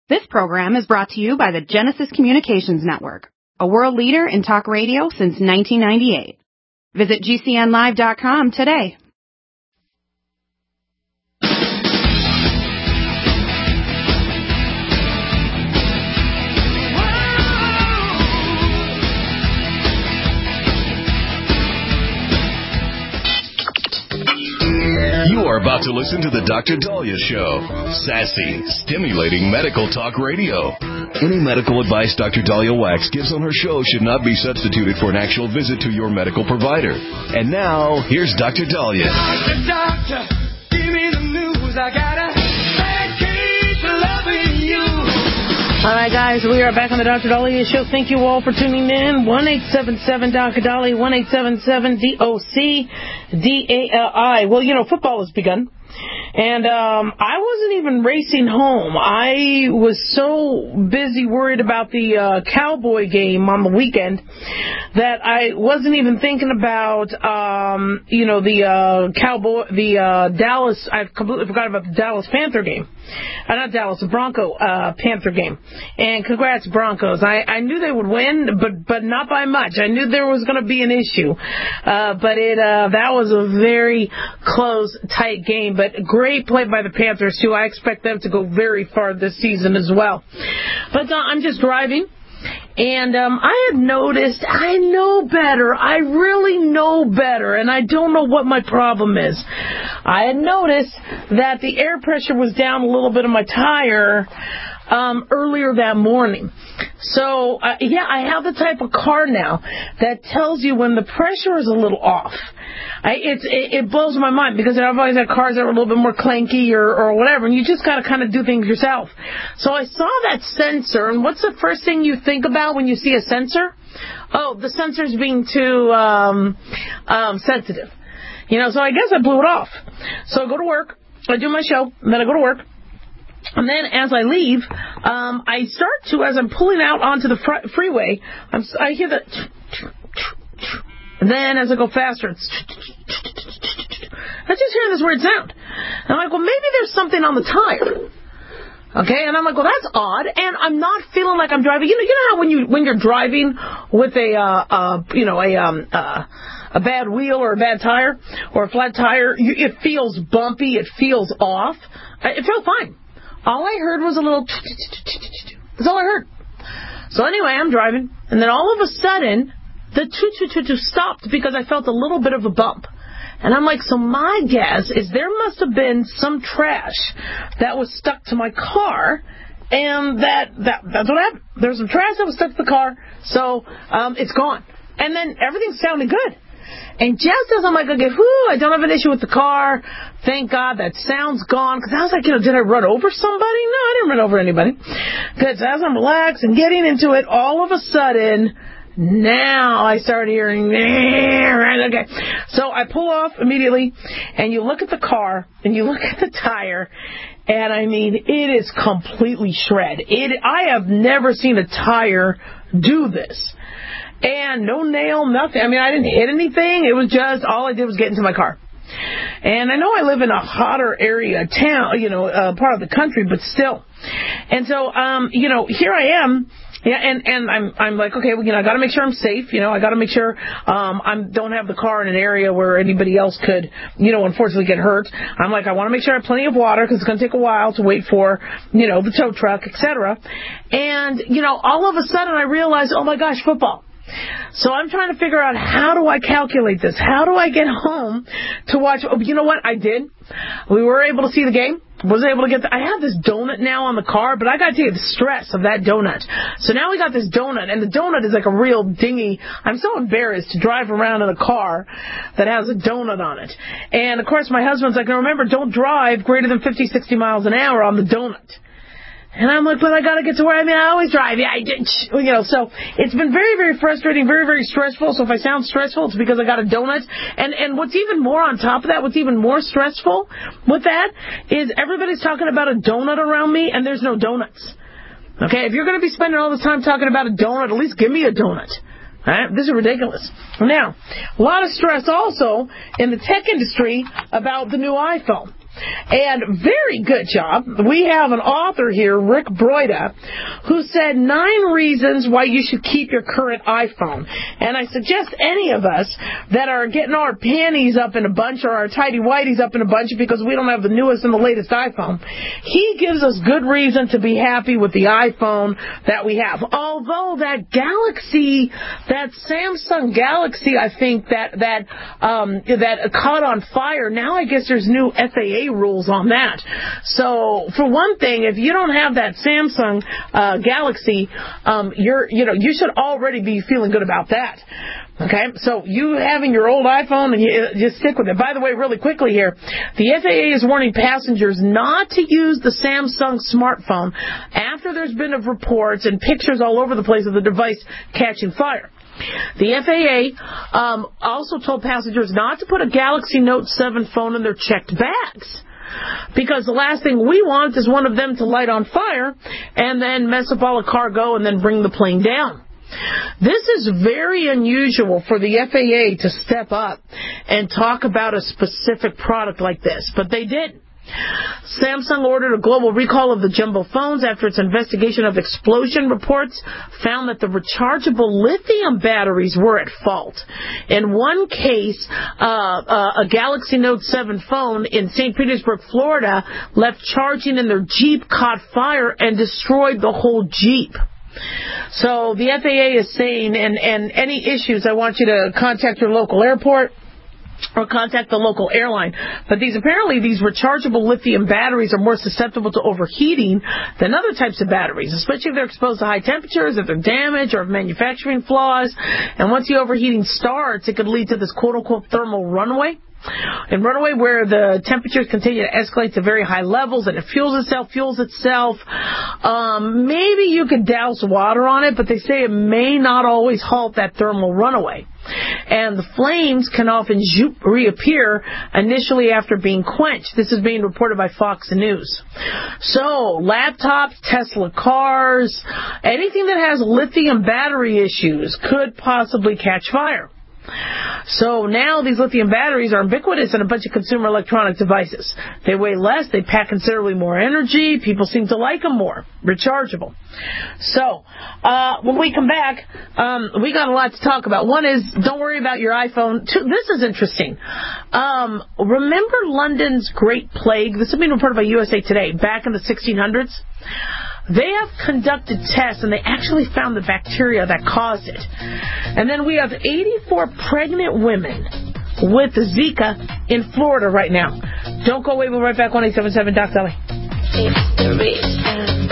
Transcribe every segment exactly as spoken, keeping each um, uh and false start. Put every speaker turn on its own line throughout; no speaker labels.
This program is brought to you by the Genesis Communications Network, a world leader in talk radio since nineteen ninety-eight. Visit G C N live dot com today.
You are about to listen to the Doctor Dahlia Show. Sassy, stimulating medical talk radio. Any medical advice Doctor Dahlia Wax gives on her show should not be substituted for an actual visit to your medical provider. And now, here's Doctor Dahlia.
Doctor, doctor, give me the news. I got a bad case of loving you.
All right, guys, we are back on the Doctor Dahlia Show. Thank you all for tuning in. one eight seven seven Doctor Dahlia, one eight seven seven D O C D A L I. Well, you know, football has begun. And um, I wasn't even racing home. I was so busy worried about the uh, Cowboy game on the weekend that I wasn't even thinking about, um, you know, the uh, Cowboy, the uh, Dallas. I completely forgot about the Dallas Panther game. Uh, not Dallas, the Bronco uh, Panther game. And congrats, Broncos. I, I knew they would win, but but not by much. I knew there was going to be an issue, uh, but it uh, that was a very close, tight game. But great play by the Panthers, too. I expect them to go very far this season as well. But uh, I'm just driving. And um, I had noticed, I know better, I really know better, and I don't know what my problem is. I had noticed that the air pressure was down a little bit on my tire um, earlier that morning. So, uh, yeah, I have the type of car now that tells you when the pressure is a little off. I, it's, it, it blows my mind because I've always had cars that were a little bit more clanky or, or whatever, and you just got to kind of do things yourself. So I saw that sensor, and what's the first thing you think about when you see a sensor? Oh, the sensor's being too um, um, sensitive. You know, so I guess I blew it off. So I go to work, I do my show, and then I go to work. And then as I leave, um, I start to, as I'm pulling out onto the fr- freeway, I'm, I hear the... And then as I go faster, it's... I just hear this weird sound. And I'm like, well, maybe there's something on the tire. Okay, and I'm like, well, that's odd, and I'm not feeling like I'm driving. You know, you know how when you when you're driving with a uh, uh you know a um uh, a bad wheel or a bad tire or a flat tire, you, it feels bumpy, it feels off. It felt fine. All I heard was a little. That's all I heard. So anyway, I'm driving, and then all of a sudden, the toot toot toot toot stopped because I felt a little bit of a bump. And I'm like, so my guess is there must have been some trash that was stuck to my car, and that, that that's what happened. There was some trash that was stuck to the car, so um, it's gone. And then everything sounded good. And just as I'm like, okay, whew, I don't have an issue with the car. Thank God that sound's gone. Because I was like, you know, did I run over somebody? No, I didn't run over anybody. Because as I'm relaxed and getting into it, all of a sudden... Now I start hearing, okay. So I pull off immediately, and you look at the car, and you look at the tire, and I mean, it is completely shred. It, I have never seen a tire do this. And no nail, nothing. I mean, I didn't hit anything. It was just, all I did was get into my car. And I know I live in a hotter area, town, you know, uh, part of the country, but still. And so, um, you know, here I am. Yeah, and, and I'm I'm like, okay, well, you know, I got to make sure I'm safe. You know, I got to make sure um, I don't have the car in an area where anybody else could, you know, unfortunately get hurt. I'm like, I want to make sure I have plenty of water because it's going to take a while to wait for, you know, the tow truck, et cetera. And, you know, all of a sudden I realized, oh, my gosh, football. So I'm trying to figure out, how do I calculate this? How do I get home to watch? Oh, you know what I did? We were able to see the game. Was able to get the, I have this donut now on the car, but I got to tell you the stress of that donut. So now we got this donut, and the donut is like a real dingy. I'm so embarrassed to drive around in a car that has a donut on it. And, of course, my husband's like, now remember, don't drive greater than fifty, sixty miles an hour on the donut. And I'm like, but I got to get to where I mean, I always drive. Yeah, I did. You know, so it's been very, very frustrating, very, very stressful. So if I sound stressful, it's because I got a donut. And and what's even more on top of that, what's even more stressful with that is everybody's talking about a donut around me, and there's no donuts. Okay, if you're going to be spending all this time talking about a donut, at least give me a donut. All right? This is ridiculous. Now, a lot of stress also in the tech industry about the new iPhone. And very good job. We have an author here, Rick Broida, who said nine reasons why you should keep your current iPhone. And I suggest any of us that are getting our panties up in a bunch or our tighty-whities up in a bunch because we don't have the newest and the latest iPhone, he gives us good reason to be happy with the iPhone that we have. Although that Galaxy, that Samsung Galaxy, I think that that um, that caught on fire. Now I guess there's new F A A rules on that. So for one thing, if you don't have that Samsung uh, Galaxy, um, you're you know you should already be feeling good about that. Okay, so you having your old iPhone, and you just stick with it. By the way, really quickly here, the F A A is warning passengers not to use the Samsung smartphone after there's been of reports and pictures all over the place of the device catching fire. The F A A um, also told passengers not to put a Galaxy Note seven phone in their checked bags, because the last thing we want is one of them to light on fire and then mess up all the cargo and then bring the plane down. This is very unusual for the F A A to step up and talk about a specific product like this, but they did. Samsung ordered a global recall of the jumbo phones after its investigation of explosion reports found that the rechargeable lithium batteries were at fault. In one case, uh, uh, a Galaxy Note seven phone in Saint Petersburg, Florida, left charging in their Jeep, caught fire, and destroyed the whole Jeep. So the F A A is saying, and, and any issues, I want you to contact your local airport or contact the local airline. But these apparently these rechargeable lithium batteries are more susceptible to overheating than other types of batteries, especially if they're exposed to high temperatures, if they're damaged, or if manufacturing flaws. And once the overheating starts, it could lead to this quote-unquote thermal runaway. In runaway, where the temperatures continue to escalate to very high levels and it fuels itself, fuels itself, um, maybe you could douse water on it, but they say it may not always halt that thermal runaway. And the flames can often zoop, reappear initially after being quenched. This is being reported by Fox News. So, laptops, Tesla cars, anything that has lithium battery issues could possibly catch fire. So now these lithium batteries are ubiquitous in a bunch of consumer electronic devices. They weigh less, they pack considerably more energy, people seem to like them more, rechargeable. So, uh, when we come back, um, we got a lot to talk about. One is, don't worry about your iPhone. Two, this is interesting. Um, remember London's Great Plague? This has been reported by U S A Today, back in the sixteen hundreds. They have conducted tests, and they actually found the bacteria that caused it. And then we have eighty-four pregnant women with Zika in Florida right now. Don't go away. We'll be right back on eight seven seven Doc Dolly. It's the reason.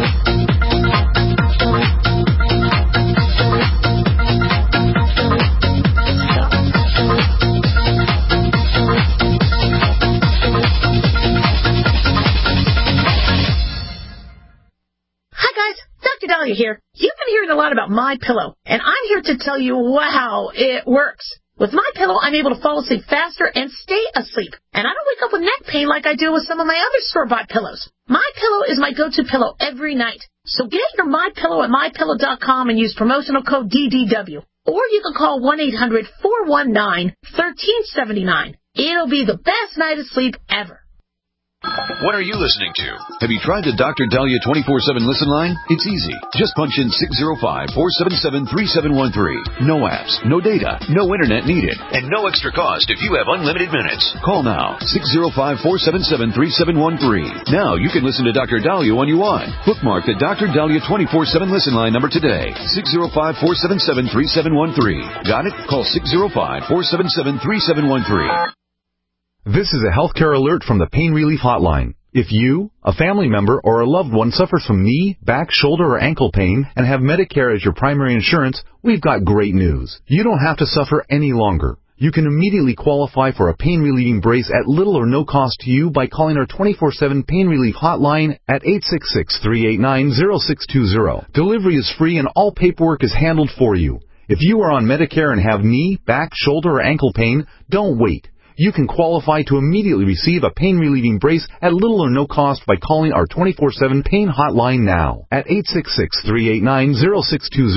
Dahlia here. You've been hearing a lot about MyPillow, and I'm here to tell you wow, it works. With MyPillow, I'm able to fall asleep faster and stay asleep, and I don't wake up with neck pain like I do with some of my other store-bought pillows. MyPillow is my go-to pillow every night. So get your MyPillow at my pillow dot com and use promotional code D D W. Or you can call one eight hundred four one nine one three seven nine. It'll be the best night of sleep ever.
What are you listening to? Have you tried the Doctor Dahlia twenty-four seven listen line? It's easy. Just punch in six zero five, four seven seven, three seven one three. No apps, no data, no internet needed, and no extra cost if you have unlimited minutes. Call now, six zero five, four seven seven, three seven one three. Now you can listen to Doctor Dahlia when you want. Bookmark the Doctor Dahlia twenty-four seven listen line number today, six zero five, four seven seven, three seven one three. Got it? Call six zero five, four seven seven, three seven one three.
This is a healthcare alert from the Pain Relief Hotline. If you, a family member, or a loved one suffers from knee, back, shoulder, or ankle pain and have Medicare as your primary insurance, we've got great news. You don't have to suffer any longer. You can immediately qualify for a pain-relieving brace at little or no cost to you by calling our twenty-four seven Pain Relief Hotline at eight six six, three eight nine, zero six two zero. Delivery is free and all paperwork is handled for you. If you are on Medicare and have knee, back, shoulder, or ankle pain, don't wait. You can qualify to immediately receive a pain-relieving brace at little or no cost by calling our twenty-four seven Pain Hotline now at eight six six, three eight nine, zero six two zero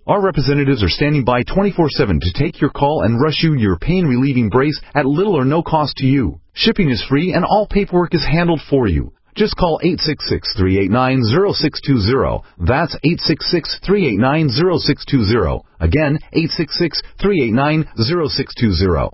Our representatives are standing by twenty-four seven to take your call and rush you your pain-relieving brace at little or no cost to you. Shipping is free and all paperwork is handled for you. Just call eight six six, three eight nine, zero six two zero. That's eight six six, three eight nine, zero six two zero. Again, eight six six, three eight nine, zero six two zero.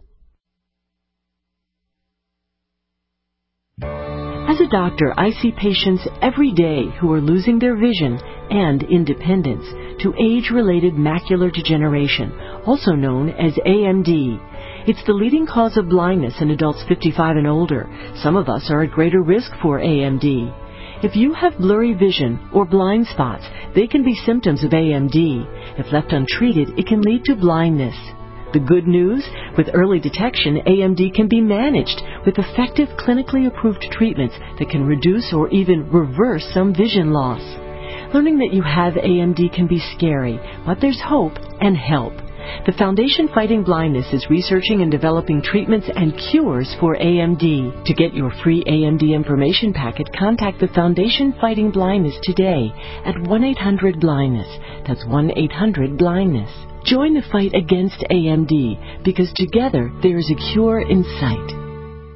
As a doctor, I see patients every day who are losing their vision and independence to age-related macular degeneration, also known as A M D. It's the leading cause of blindness in adults fifty-five and older. Some of us are at greater risk for A M D. If you have blurry vision or blind spots, they can be symptoms of A M D. If left untreated, it can lead to blindness. The good news? With early detection, A M D can be managed with effective clinically approved treatments that can reduce or even reverse some vision loss. Learning that you have A M D can be scary, but there's hope and help. The Foundation Fighting Blindness is researching and developing treatments and cures for A M D. To get your free A M D information packet, contact the Foundation Fighting Blindness today at one eight hundred blindness. That's one eight hundred blindness. Join the fight against A M D, because together there is a cure in sight.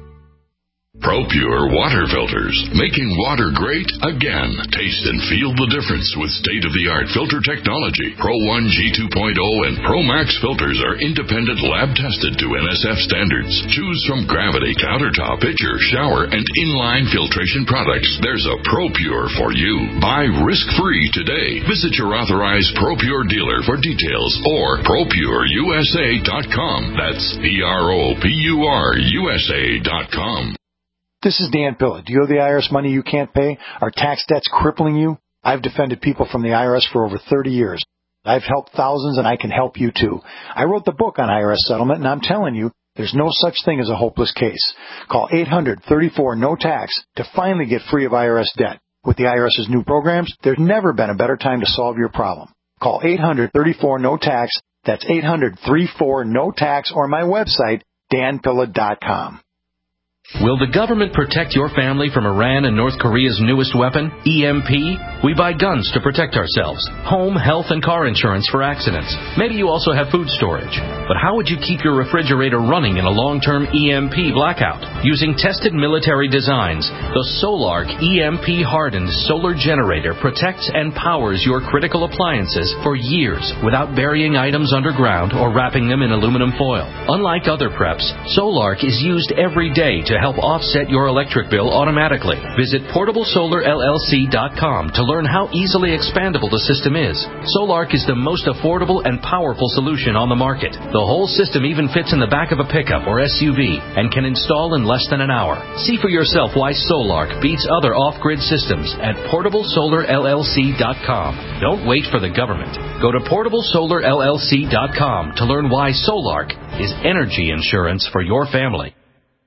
ProPure water filters, making water great again. Taste and feel the difference with state-of-the-art filter technology. Pro one G two point oh and Pro Max filters are independent lab-tested to N S F standards. Choose from Gravity, Countertop, Pitcher, Shower, and Inline filtration products. There's a ProPure for you. Buy risk-free today. Visit your authorized ProPure dealer for details or Pro Pure U S A dot com. That's P R O P U R U S A dot com.
This is Dan Pilla. Do you owe the I R S money you can't pay? Are tax debts crippling you? I've defended people from the I R S for over thirty years. I've helped thousands, and I can help you too. I wrote the book on I R S settlement, and I'm telling you, there's no such thing as a hopeless case. Call eight hundred, thirty-four, no tax to finally get free of I R S debt. With the I R S's new programs, there's never been a better time to solve your problem. Call eight hundred, thirty-four, no tax. That's eight hundred, thirty-four, no tax, or my website, dan pilla dot com.
Will the government protect your family from Iran and North Korea's newest weapon, E M P? We buy guns to protect ourselves, home, health, and car insurance for accidents. Maybe you also have food storage. But how would you keep your refrigerator running in a long-term E M P blackout? Using tested military designs, the Solark E M P-hardened solar generator protects and powers your critical appliances for years without burying items underground or wrapping them in aluminum foil. Unlike other preps, Solark is used every day to help offset your electric bill automatically. Visit portable solar L L C dot com to learn how easily expandable the system is. Solark is the most affordable and powerful solution on the market. The whole system even fits in the back of a pickup or S U V and can install in less than an hour. See for yourself why Solark beats other off-grid systems at portable solar L L C dot com. Don't wait for the government. Go to portable solar L L C dot com to learn why Solark is energy insurance for your family.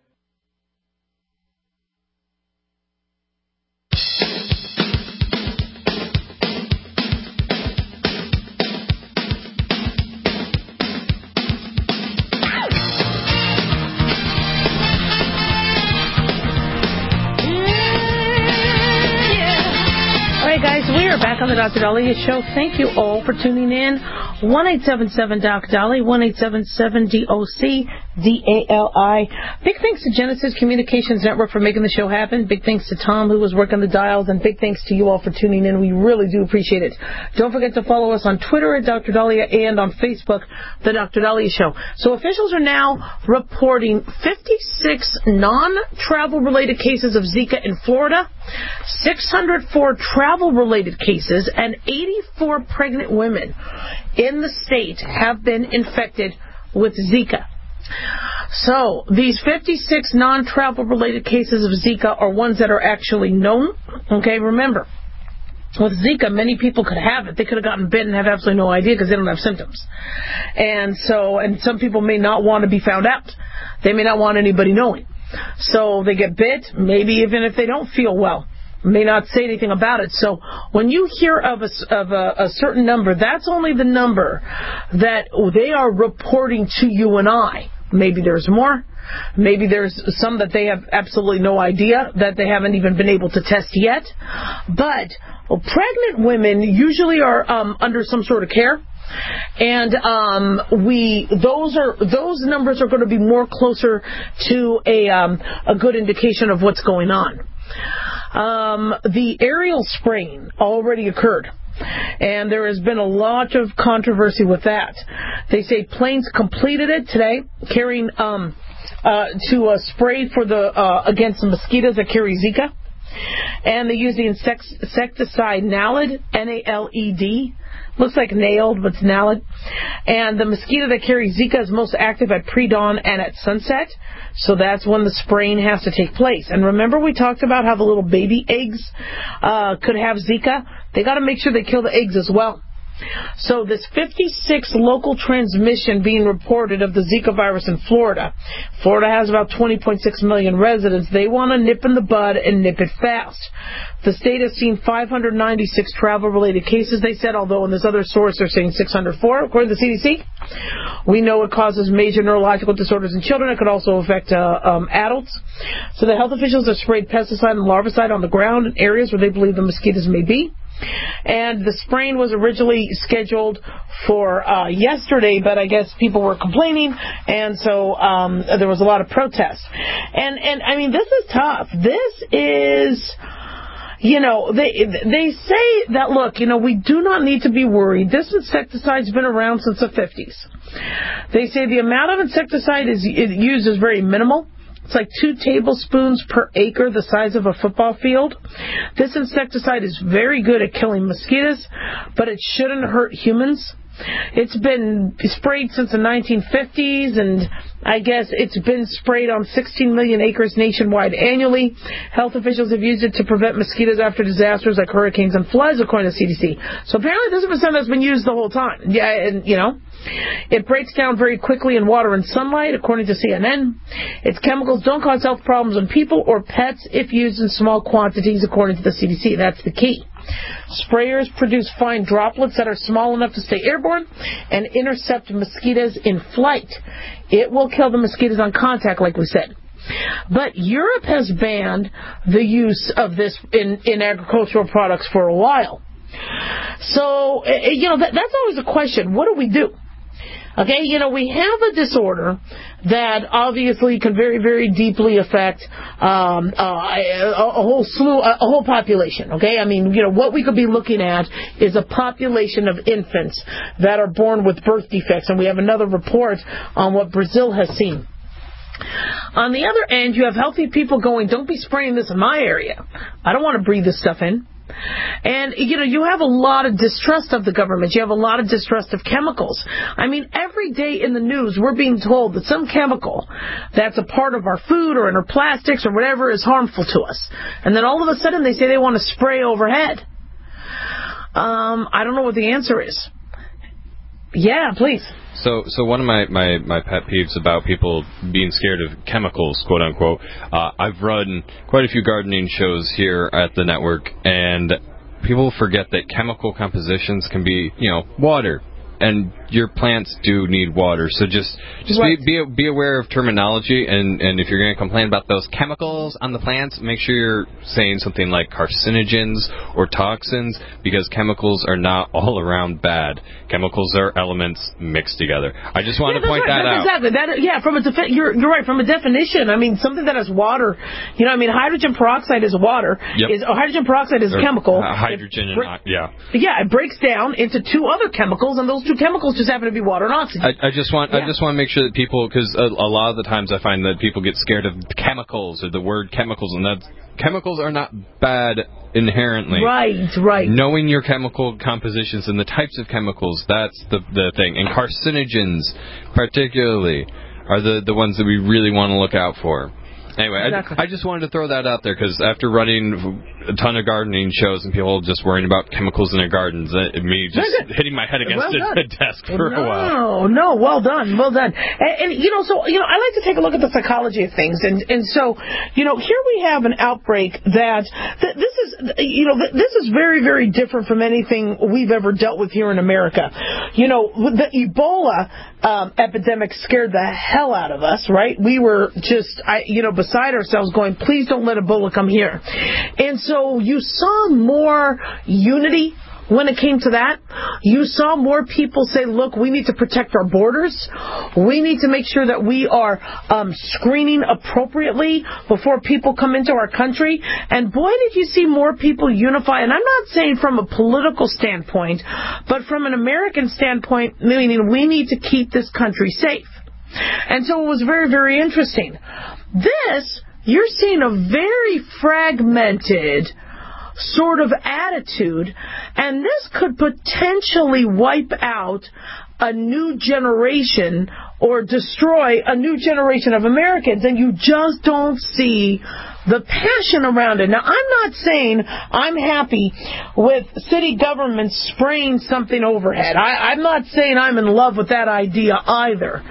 On the Doctor Daliah Show. Thank you all for tuning in. one eight seven seven Doc Dolly, one eight seven seven D O C D A L I. Big thanks to Genesis Communications Network for making the show happen. Big thanks to Tom, who was working the dials, and big thanks to you all for tuning in. We really do appreciate it. Don't forget to follow us on Twitter at Doctor Daliah and on Facebook, The Doctor Daliah Show. So officials are now reporting fifty-six non-travel related cases of Zika in Florida, six hundred four travel related cases, and eighty-four pregnant women in the state have been infected with Zika. So, these fifty-six non-travel related cases of Zika are ones that are actually known. Okay, remember, with Zika, many people could have it. They could have gotten bit and have absolutely no idea because they don't have symptoms. And so, and some people may not want to be found out. They may not want anybody knowing. So, they get bit, maybe even if they don't feel well. May not say anything about it. So when you hear of a, of a, a certain number, that's only the number that they are reporting to you and I. Maybe there's more. Maybe there's some that they have absolutely no idea, that they haven't even been able to test yet. But well, pregnant women usually are um, under some sort of care. And um, we those are those numbers are going to be more closer to a um, a good indication of what's going on. Um, the aerial spraying already occurred, and there has been a lot of controversy with that. They say planes completed it today, carrying um, uh, to uh, spray for the uh, against the mosquitoes that carry Zika, and they use the insecticide Naled, N A L E D. Looks like nailed, but it's Naled. And the mosquito that carries Zika is most active at pre-dawn and at sunset. So that's when the spraying has to take place. And remember we talked about how the little baby eggs uh, could have Zika? They got to make sure they kill the eggs as well. So this fifty-six local transmission being reported of the Zika virus in Florida. Florida has about twenty point six million residents. They want to nip in the bud and nip it fast. The state has seen five hundred ninety-six travel-related cases, they said, although in this other source they're saying six hundred four, according to the C D C. We know it causes major neurological disorders in children. It could also affect uh, um, adults. So the health officials have sprayed pesticide and larvicide on the ground in areas where they believe the mosquitoes may be. And the spraying was originally scheduled for uh, yesterday, but I guess people were complaining, and so um, there was a lot of protests. And, and I mean, this is tough. This is... You know, they they say that, look, you know, we do not need to be worried. This insecticide's been around since the fifties. They say the amount of insecticide is used is very minimal. It's like two tablespoons per acre, the size of a football field. This insecticide is very good at killing mosquitoes, but it shouldn't hurt humans. It's been sprayed since the nineteen fifties, and I guess it's been sprayed on sixteen million acres nationwide annually. Health officials have used it to prevent mosquitoes after disasters like hurricanes and floods, according to C D C. So apparently this is something that's been used the whole time. Yeah, and, you know, it breaks down very quickly in water and sunlight, according to C N N. Its chemicals don't cause health problems on people or pets if used in small quantities, according to the C D C. That's the key. Sprayers produce fine droplets that are small enough to stay airborne and intercept mosquitoes in flight. It will kill the mosquitoes on contact, like we said. But Europe has banned the use of this in, in agricultural products for a while. So, you know, that, that's always a question. What do we do? Okay, you know, we have a disorder that obviously can very, very deeply affect um, uh, a, a whole slew, a whole population. Okay, I mean, you know, what we could be looking at is a population of infants that are born with birth defects, and we have another report on what Brazil has seen. On the other end, you have healthy people going, don't be spraying this in my area. I don't want to breathe this stuff in. And, you know, you have a lot of distrust of the government. You have a lot of distrust of chemicals. I mean, every day in the news, we're being told that some chemical that's a part of our food or in our plastics or whatever is harmful to us. And then all of a sudden they say they want to spray overhead. Um, I don't know what the answer is. Yeah, please.
So, so one of my, my, my pet peeves about people being scared of chemicals, quote unquote, uh, I've run quite a few gardening shows here at the network, and people forget that chemical compositions can be, you know, water. And your plants do need water, so just just right. be, be be aware of terminology, and, and if you're going to complain about those chemicals on the plants, make sure you're saying something like carcinogens or toxins, because chemicals are not all around bad. Chemicals are elements mixed together. I just want
yeah,
to point
right.
that
that's
out.
Exactly. That, yeah, from a defi- you're you're right. From a definition, I mean, something that has water. You know, I mean, hydrogen peroxide is water.
Yep.
Is or hydrogen peroxide is
or,
a chemical.
Uh, hydrogen
it,
and uh, yeah.
Yeah,
it breaks down into two other chemicals, and those two chemicals just happen to be water and oxygen.
I, I just want
yeah.
I just want to make sure that people, because a, a lot of the times I find that people get scared of chemicals or the word chemicals, and that chemicals are not bad inherently.
Right, right.
Knowing your chemical compositions and the types of chemicals, that's the the thing. And carcinogens, particularly, are the, the ones that we really want to look out for. Anyway,
exactly.
I, I just wanted to throw that out there, because after running a ton of gardening shows and people just worrying about chemicals in their gardens, uh, me just hitting my head against
well
the desk for
no,
a while.
No, no, well done, well done. And, and, you know, so, you know, I like to take a look at the psychology of things. And, and so, you know, here we have an outbreak that, that this is, you know, this is very, very different from anything we've ever dealt with here in America. You know, the Ebola um, epidemic scared the hell out of us, right? We were just, I, you know, beside ourselves going, please don't let Ebola come here. And so you saw more unity, when it came to that. You saw more people say, look, we need to protect our borders. We need to make sure that we are um, screening appropriately before people come into our country. And boy, did you see more people unify. And I'm not saying from a political standpoint, but from an American standpoint, meaning we need to keep this country safe. And so it was very, very interesting. This, you're seeing a very fragmented sort of attitude, and this could potentially wipe out a new generation or destroy a new generation of Americans, and you just don't see the passion around it. Now, I'm not saying I'm happy with city government spraying something overhead. I, I'm not saying I'm in love with that idea either.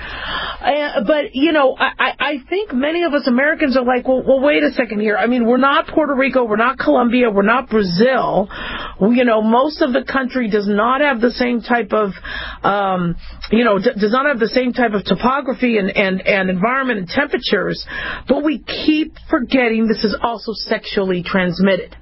Uh, but, you know, I, I think many of us Americans are like, well, well, wait a second here. I mean, we're not Puerto Rico, we're not Colombia, we're not Brazil. You know, most of the country does not have the same type of, um, you know, d- does not have the same type of topography and, and, and environment and temperatures, but we keep forgetting this is also sexually transmitted.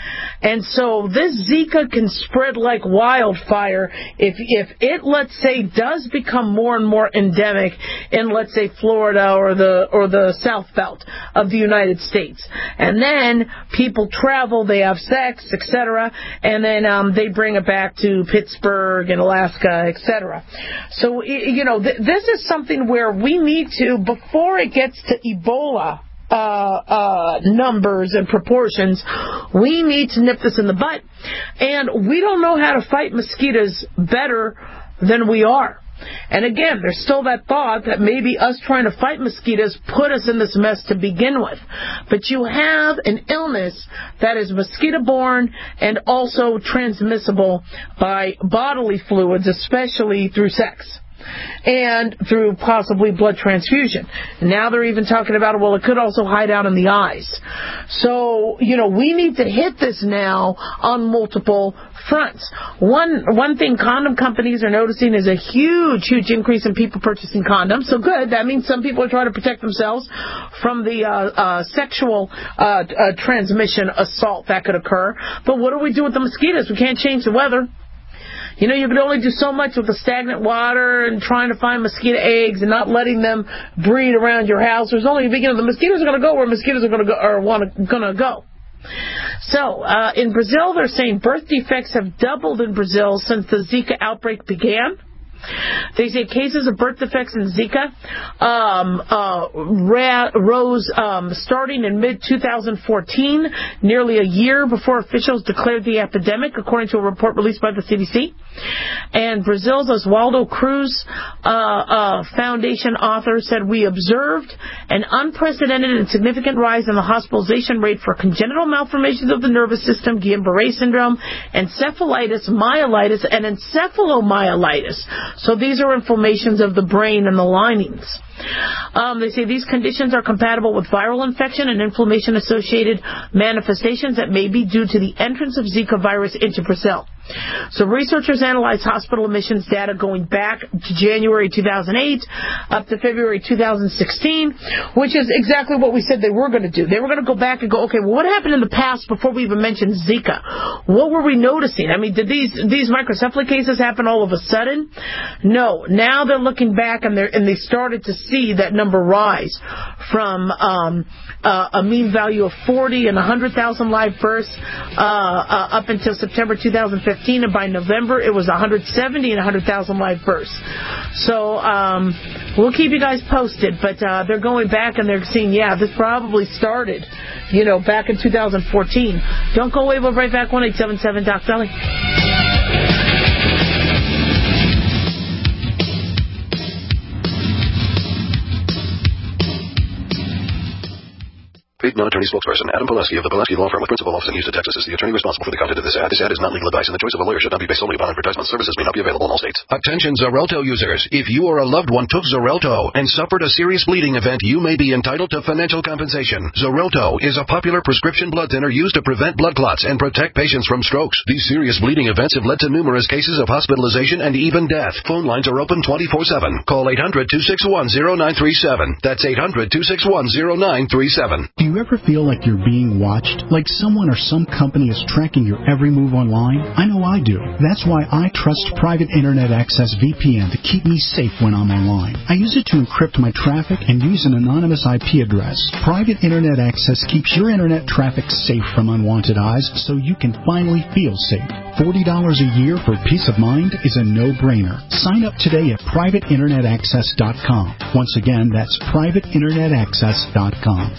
And so this Zika can spread like wildfire if if it, let's say, does become more and more endemic in, let's say, Florida or the or the South Belt of the United States. And then people travel, they have sex, et cetera, and then um, they bring it back to Pittsburgh and Alaska, et cetera. So, you know, th- this is something where we need to, before it gets to Ebola, Uh, uh, numbers and proportions, we need to nip this in the butt. And we don't know how to fight mosquitoes better than we are. And again, there's still that thought that maybe us trying to fight mosquitoes put us in this mess to begin with. But you have an illness that is mosquito-borne and also transmissible by bodily fluids, especially through sex. And through possibly blood transfusion. Now they're even talking about, well, it could also hide out in the eyes. So, you know, we need to hit this now on multiple fronts. One one thing condom companies are noticing is a huge, huge increase in people purchasing condoms. So good. That means some people are trying to protect themselves from the uh, uh, sexual uh, uh, transmission assault that could occur. But what do we do with the mosquitoes? We can't change the weather. You know, you can only do so much with the stagnant water and trying to find mosquito eggs and not letting them breed around your house. There's only, you know, the mosquitoes are going to go where mosquitoes are going to go or want to going to go. So, uh, in Brazil, they're saying birth defects have doubled in Brazil since the Zika outbreak began. They say cases of birth defects in Zika um, uh, ra- rose um, starting in mid twenty fourteen, nearly a year before officials declared the epidemic, according to a report released by the C D C. And Brazil's Oswaldo Cruz uh, uh, Foundation author said, we observed an unprecedented and significant rise in the hospitalization rate for congenital malformations of the nervous system, Guillain-Barré syndrome, encephalitis, myelitis, and encephalomyelitis. So these are inflammations of the brain and the linings. Um, they say these conditions are compatible with viral infection and inflammation-associated manifestations that may be due to the entrance of Zika virus into Brazil. So researchers analyzed hospital admissions data going back to January two thousand eight up to February two thousand sixteen, which is exactly what we said they were going to do. They were going to go back and go, okay, well, what happened in the past before we even mentioned Zika? What were we noticing? I mean, did these these microcephaly cases happen all of a sudden? No. Now they're looking back and they and they started to see that number rise from um, uh, a mean value of forty and one hundred thousand live births uh, uh, up until September two thousand fifteen. And by November, it was one hundred seventy and one hundred thousand live births. So um, we'll keep you guys posted. But uh, they're going back and they're seeing, yeah, this probably started, you know, back in two thousand fourteen. Don't go away. We'll be right back. one eight seven seven Doc Dolly.
Paid non-attorney spokesperson Adam Pulaski of the Pulaski Law Firm with principal office in Houston, Texas is the attorney responsible for the content of this ad. This ad is not legal advice, and the choice of a lawyer should not be based solely upon advertisement. Services may not be available in all states.
Attention Xarelto users. If you or a loved one took Xarelto and suffered a serious bleeding event, you may be entitled to financial compensation. Xarelto is a popular prescription blood thinner used to prevent blood clots and protect patients from strokes. These serious bleeding events have led to numerous cases of hospitalization and even death. Phone lines are open twenty-four seven. Call eight hundred two six one zero nine three seven. That's eight hundred two six one zero nine three seven.
you ever feel like you're being watched? Like someone or some company is tracking your every move online? I know I do. That's why I trust Private Internet Access V P N to keep me safe when I'm online. I use it to encrypt my traffic and use an anonymous I P address. Private Internet Access keeps your internet traffic safe from unwanted eyes so you can finally feel safe. forty dollars a year for peace of mind is a no-brainer. Sign up today at private internet access dot com. Once again, that's private internet access dot com.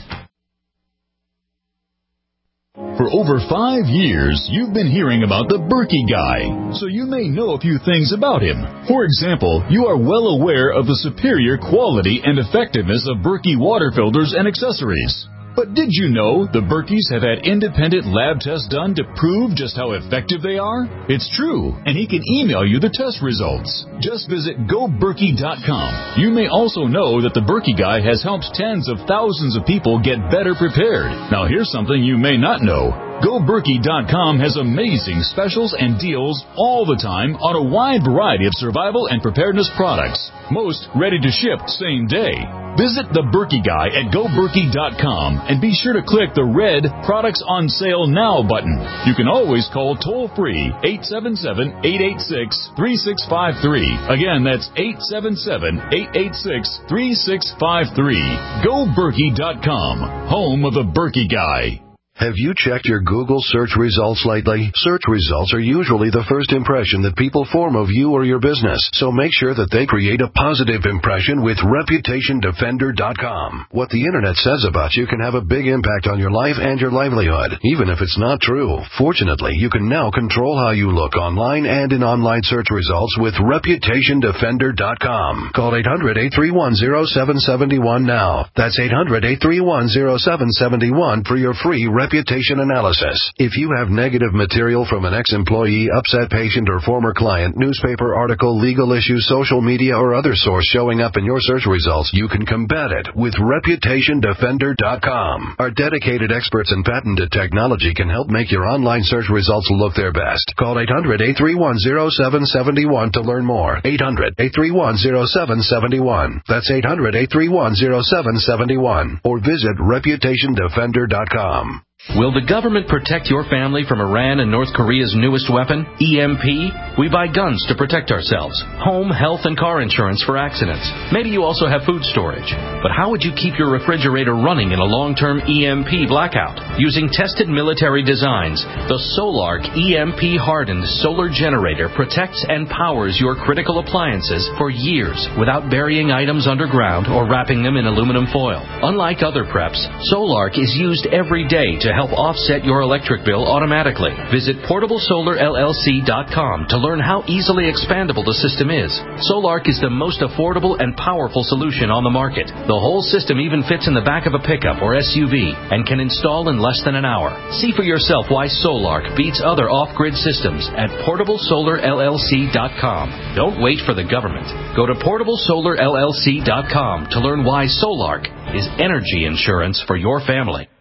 For over five years, you've been hearing about the Berkey Guy, so you may know a few things about him. For example, you are well aware of the superior quality and effectiveness of Berkey water filters and accessories. But did you know the Berkeys have had independent lab tests done to prove just how effective they are? It's true, and he can email you the test results. Just visit go berkey dot com. You may also know that the Berkey Guy has helped tens of thousands of people get better prepared. Now here's something you may not know. go berkey dot com has amazing specials and deals all the time on a wide variety of survival and preparedness products, most ready to ship same day. Visit the Berkey Guy at go berkey dot com and be sure to click the red Products on Sale Now button. You can always call toll-free eight seven seven, eight eight six, three six five three. Again, that's eight seven seven, eight eight six, three six five three. go berkey dot com, home of the Berkey Guy.
Have you checked your Google search results lately? Search results are usually the first impression that people form of you or your business, so make sure that they create a positive impression with reputation defender dot com. What the Internet says about you can have a big impact on your life and your livelihood, even if it's not true. Fortunately, you can now control how you look online and in online search results with reputation defender dot com. Call eight hundred, eight three one, zero seven seven one now. That's eight hundred, eight three one, zero seven seven one for your free reputation analysis. If you have negative material from an ex-employee, upset patient, or former client, newspaper article, legal issue, social media, or other source showing up in your search results, you can combat it with reputation defender dot com. Our dedicated experts in patented technology can help make your online search results look their best. Call eight hundred, eight three one, zero seven seven one to learn more. eight hundred, eight three one, zero seven seven one. That's eight hundred, eight three one, zero seven seven one. Or visit reputation defender dot com.
Will the government protect your family from Iran and North Korea's newest weapon, E M P? We buy guns to protect ourselves, home, health, and car insurance for accidents. Maybe you also have food storage. But how would you keep your refrigerator running in a long-term E M P blackout? Using tested military designs, the Solark E M P-hardened solar generator protects and powers your critical appliances for years without burying items underground or wrapping them in aluminum foil. Unlike other preps, Solark is used every day to help offset your electric bill automatically. Visit portable solar L L C dot com to learn how easily expandable the system is. Solark is the most affordable and powerful solution on the market. The whole system even fits in the back of a pickup or S U V and can install in less than an hour. See for yourself why Solark beats other off-grid systems at portable solar L L C dot com. Don't wait for the government. Go to portable solar L L C dot com to learn why Solark is energy insurance for your family.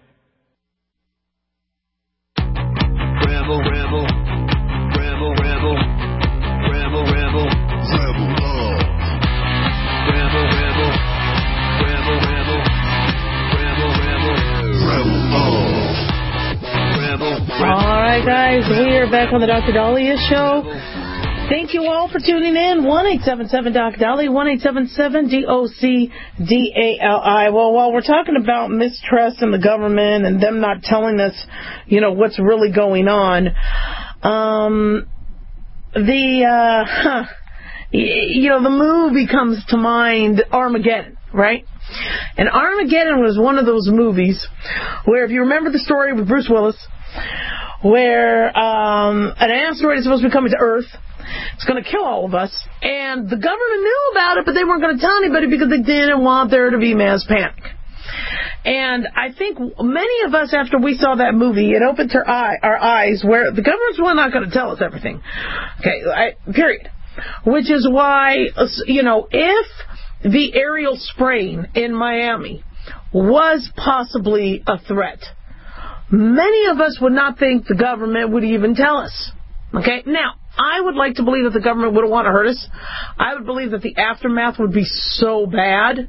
Rebel, rebel, rebel, rebel, rebel, rebel, rebel, oh. Rebel, rebel, rebel, rebel, rebel, rebel, rebel, oh. Rebel, rebel.
All right, guys, we are back on the Doctor Dahlia Show. Thank you all for tuning in. one eight seven seven Doc Dolly, one eight seven seven D O C D A L I. Well, while we're talking about mistrust in the government and them not telling us, you know, what's really going on, um, the, uh, huh, you know, the movie comes to mind, Armageddon, right? And Armageddon was one of those movies where, if you remember the story with Bruce Willis, where um, an asteroid is supposed to be coming to Earth. It's going to kill all of us. And the government knew about it, but they weren't going to tell anybody because they didn't want there to be mass panic. And I think many of us, after we saw that movie, it opened our, eye, our eyes where the government's really not going to tell us everything. Okay, I, period. Which is why, you know, if the aerial spraying in Miami was possibly a threat, many of us would not think the government would even tell us. Okay, now, I would like to believe that the government wouldn't want to hurt us. I would believe that the aftermath would be so bad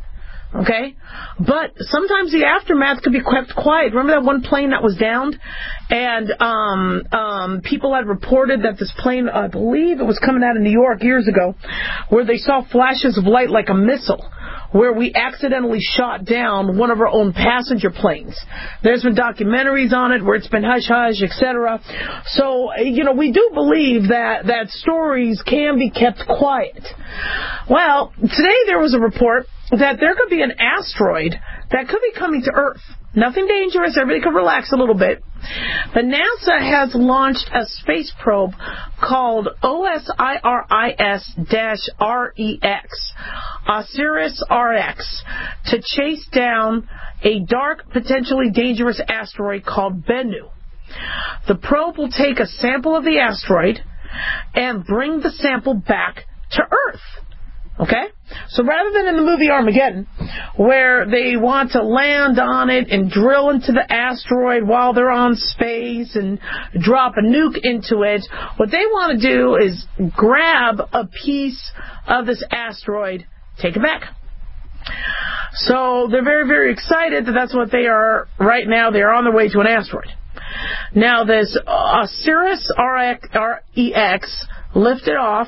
Okay? But sometimes the aftermath could be kept quiet. Remember that one plane that was downed? And um, um, people had reported that this plane, I believe it was coming out of New York years ago, where they saw flashes of light like a missile, where we accidentally shot down one of our own passenger planes. There's been documentaries on it where it's been hush-hush, et cetera. So, you know, we do believe that, that stories can be kept quiet. Well, today there was a report that there could be an asteroid that could be coming to Earth. Nothing dangerous. Everybody can relax a little bit. But NASA has launched a space probe called OSIRIS R E X, OSIRIS R X, to chase down a dark, potentially dangerous asteroid called Bennu. The probe will take a sample of the asteroid and bring the sample back to Earth. Okay? So rather than in the movie Armageddon, where they want to land on it and drill into the asteroid while they're on space and drop a nuke into it, what they want to do is grab a piece of this asteroid, take it back. So they're very, very excited that that's what they are right now. They are on their way to an asteroid. Now this OSIRIS R E X lifted off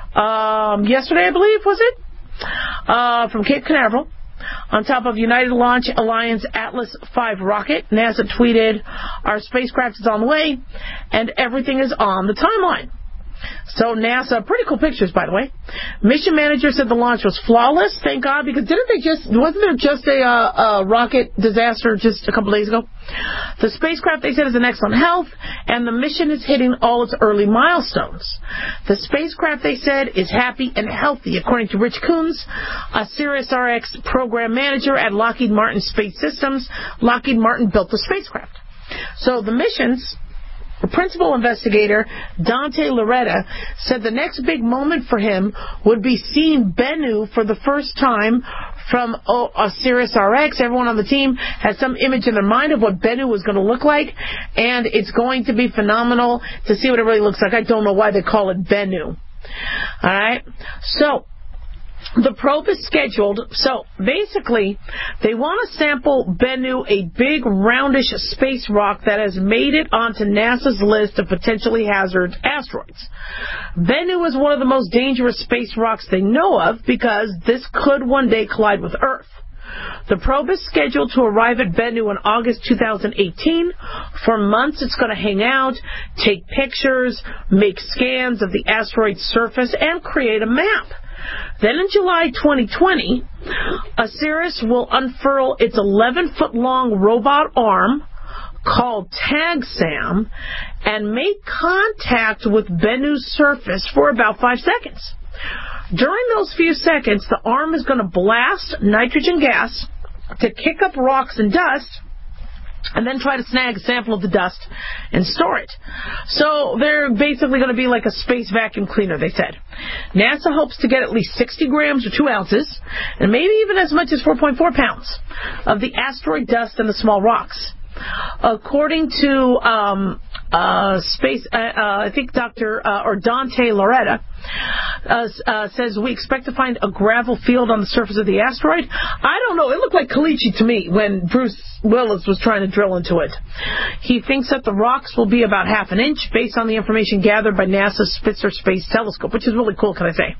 Um, yesterday, I believe, was it? Uh, from Cape Canaveral, on top of United Launch Alliance Atlas five rocket. NASA tweeted, "Our spacecraft is on the way, and everything is on the timeline." So NASA, pretty cool pictures, by the way. Mission manager said the launch was flawless, thank God, because didn't they just, wasn't there just a, uh, a rocket disaster just a couple days ago? The spacecraft, they said, is in excellent health, and the mission is hitting all its early milestones. The spacecraft, they said, is happy and healthy, according to Rich Coons, a OSIRIS R X program manager at Lockheed Martin Space Systems. Lockheed Martin built the spacecraft. So the missions... The principal investigator, Dante Loretta, said the next big moment for him would be seeing Bennu for the first time from OSIRIS R X. Everyone on the team has some image in their mind of what Bennu was going to look like, and it's going to be phenomenal to see what it really looks like. I don't know why they call it Bennu. All right? So... the probe is scheduled, so basically they want to sample Bennu, a big roundish space rock that has made it onto NASA's list of potentially hazardous asteroids. Bennu is one of the most dangerous space rocks they know of because this could one day collide with Earth. The probe is scheduled to arrive at Bennu in August two thousand eighteen. For months, it's going to hang out, take pictures, make scans of the asteroid's surface, and create a map. Then in July twenty twenty, OSIRIS will unfurl its eleven-foot-long robot arm called TAGSAM and make contact with Bennu's surface for about five seconds. During those few seconds, the arm is going to blast nitrogen gas to kick up rocks and dust, and then try to snag a sample of the dust and store it. So they're basically going to be like a space vacuum cleaner, they said. NASA hopes to get at least sixty grams or two ounces, and maybe even as much as four point four pounds of the asteroid dust and the small rocks. According to um, uh, space, uh, uh, I think Doctor uh, or Dante Loretta uh, uh, says we expect to find a gravel field on the surface of the asteroid. I don't know. It looked like caliche to me when Bruce Willis was trying to drill into it. He thinks that the rocks will be about half an inch based on the information gathered by NASA's Spitzer Space Telescope, which is really cool, can I say.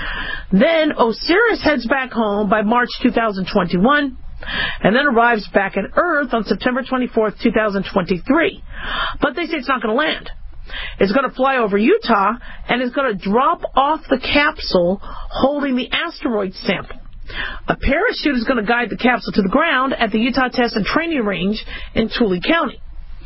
Then OSIRIS heads back home by March two thousand twenty-one. And then arrives back at Earth on September twenty-fourth, two thousand twenty-three. But they say it's not going to land. It's going to fly over Utah, and it's going to drop off the capsule holding the asteroid sample. A parachute is going to guide the capsule to the ground at the Utah Test and Training Range in Tooele County.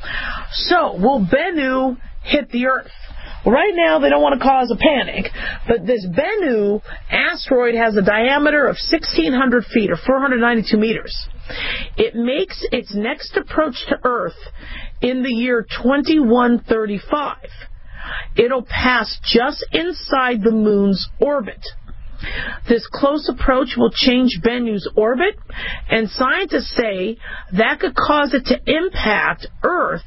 So, will Bennu hit the Earth? Right now, they don't want to cause a panic, but this Bennu asteroid has a diameter of sixteen hundred feet, or four hundred ninety-two meters. It makes its next approach to Earth in the year twenty-one thirty-five. It'll pass just inside the Moon's orbit. This close approach will change Bennu's orbit, and scientists say that could cause it to impact Earth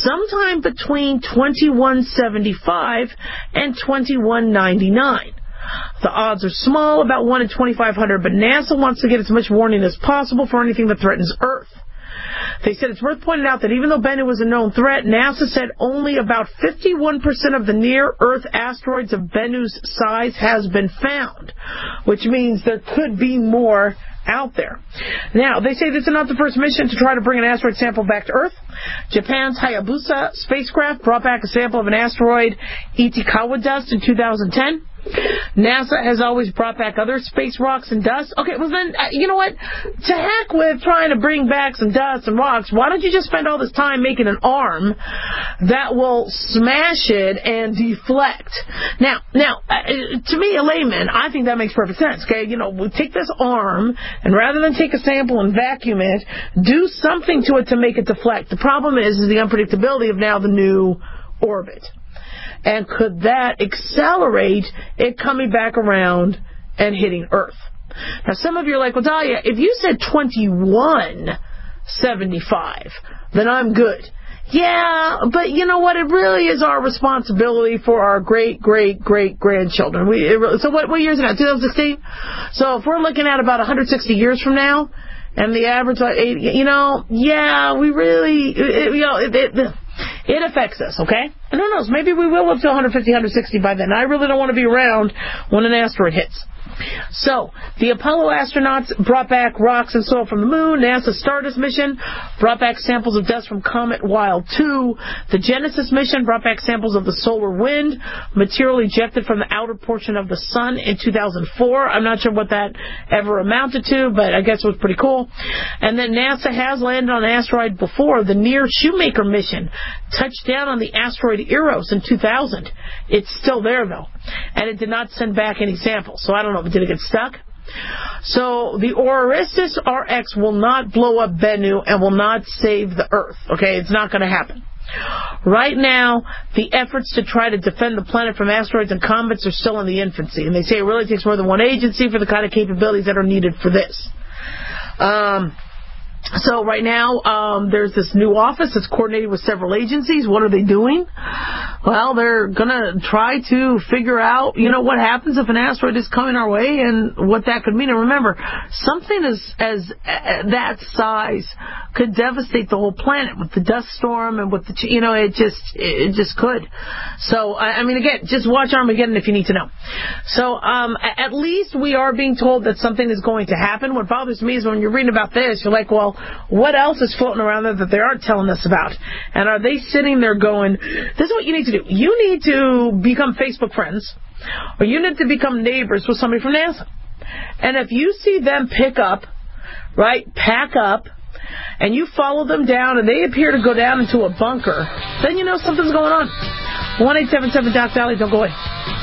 sometime between twenty-one seventy-five and twenty-one ninety-nine. The odds are small, about one in twenty-five hundred, but NASA wants to get as much warning as possible for anything that threatens Earth. They said it's worth pointing out that even though Bennu was a known threat, NASA said only about fifty-one percent of the near-Earth asteroids of Bennu's size has been found, which means there could be more out there. Now, they say this is not the first mission to try to bring an asteroid sample back to Earth. Japan's Hayabusa spacecraft brought back a sample of an asteroid Ichikawa dust in two thousand ten. NASA has always brought back other space rocks and dust. Okay, well then, uh, you know what? To heck with trying to bring back some dust and rocks, why don't you just spend all this time making an arm that will smash it and deflect? Now, now, uh, to me, a layman, I think that makes perfect sense, okay? You know, we take this arm, and rather than take a sample and vacuum it, do something to it to make it deflect. The problem is, is the unpredictability of now the new orbit. And could that accelerate it coming back around and hitting Earth? Now, some of you are like, well, Dahlia, if you said twenty-one seventy-five, then I'm good. Yeah, but you know what? It really is our responsibility for our great, great, great grandchildren. We, it, so what, what year is it now? twenty sixteen? So if we're looking at about one hundred sixty years from now, and the average, you know, yeah, we really, it, you know, it, it, it affects us, okay? And who knows, maybe we will live to one hundred fifty, one hundred sixty by then. I really don't want to be around when an asteroid hits. So, the Apollo astronauts brought back rocks and soil from the moon. NASA's Stardust mission brought back samples of dust from Comet Wild two. The Genesis mission brought back samples of the solar wind, material ejected from the outer portion of the sun in two thousand four. I'm not sure what that ever amounted to, but I guess it was pretty cool. And then NASA has landed on an asteroid before. The Near Shoemaker mission touched down on the asteroid Eros in two thousand. It's still there, though. And it did not send back any samples. So I don't know, but did it get stuck? So the Orestes R X will not blow up Bennu and will not save the Earth. Okay, it's not going to happen. Right now, the efforts to try to defend the planet from asteroids and comets are still in the infancy. And they say it really takes more than one agency for the kind of capabilities that are needed for this. Um... So right now, um, there's this new office that's coordinated with several agencies. What are they doing? Well, they're going to try to figure out, you know, what happens if an asteroid is coming our way and what that could mean. And remember, something as, as uh, that size could devastate the whole planet with the dust storm and with the, you know, it just, it just could. So, I, I mean, again, just watch Armageddon if you need to know. So, um, at least we are being told that something is going to happen. What bothers me is when you're reading about this, you're like, well, what else is floating around there that they aren't telling us about? And are they sitting there going, this is what you need to do. You need to become Facebook friends, or you need to become neighbors with somebody from NASA. And if you see them pick up, right, pack up, and you follow them down, and they appear to go down into a bunker, then you know something's going on. one eight seven seven Doc Valley, don't go away.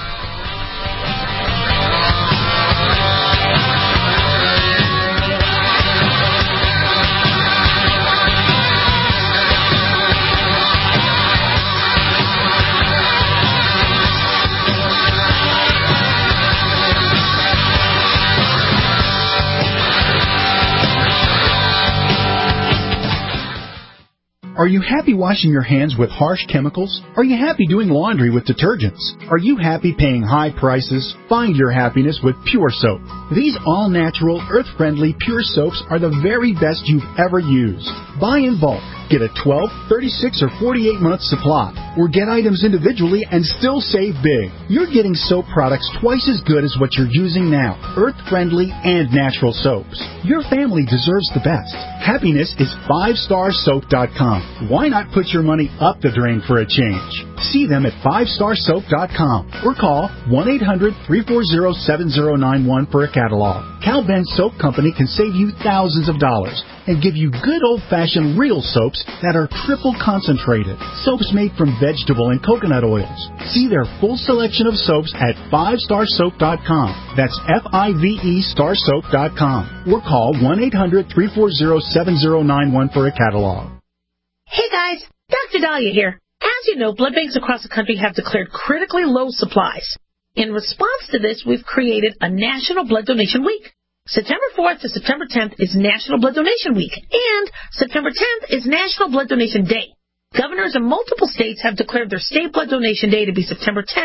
Are you happy washing your hands with harsh chemicals? Are you happy doing laundry with detergents? Are you happy paying high prices? Find your happiness with Pure Soap. These all-natural, earth-friendly Pure Soaps are the very best you've ever used. Buy in bulk. Get a twelve, thirty-six, or forty-eight month supply. Or get items individually and still save big. You're getting soap products twice as good as what you're using now. Earth-friendly and natural soaps. Your family deserves the best. Happiness is five star soap dot com. Why not put your money up the drain for a change? See them at five star soap dot com or call one eight hundred, three four zero, seven zero nine one for a catalog. Cal Ben Soap Company can save you thousands of dollars and give you good old-fashioned real soaps that are triple concentrated. Soaps made from vegetable and coconut oils. See their full selection of soaps at five star soap dot com. That's F I V E star soap dot com. Or call one eight hundred, three four zero, seven zero nine one for a catalog.
Hey guys, Doctor Dahlia here. As you know, blood banks across the country have declared critically low supplies. In response to this, we've created a National Blood Donation Week. September fourth to September tenth is National Blood Donation Week, and September tenth is National Blood Donation Day. Governors in multiple states have declared their state blood donation day to be September tenth.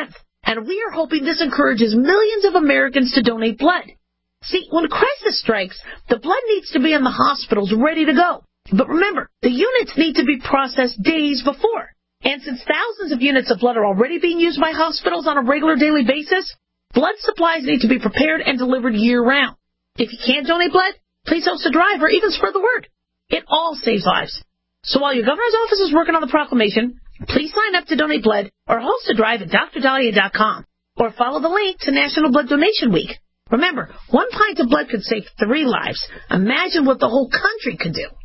And we are hoping this encourages millions of Americans to donate blood. See, when a crisis strikes, the blood needs to be in the hospitals ready to go. But remember, the units need to be processed days before. And since thousands of units of blood are already being used by hospitals on a regular daily basis, blood supplies need to be prepared and delivered year-round. If you can't donate blood, please host a drive or even spread the word. It all saves lives. So while your governor's office is working on the proclamation, please sign up to donate blood or host a drive at D R Dahlia dot com or follow the link to National Blood Donation Week. Remember, one pint of blood could save three lives. Imagine what the whole country could do.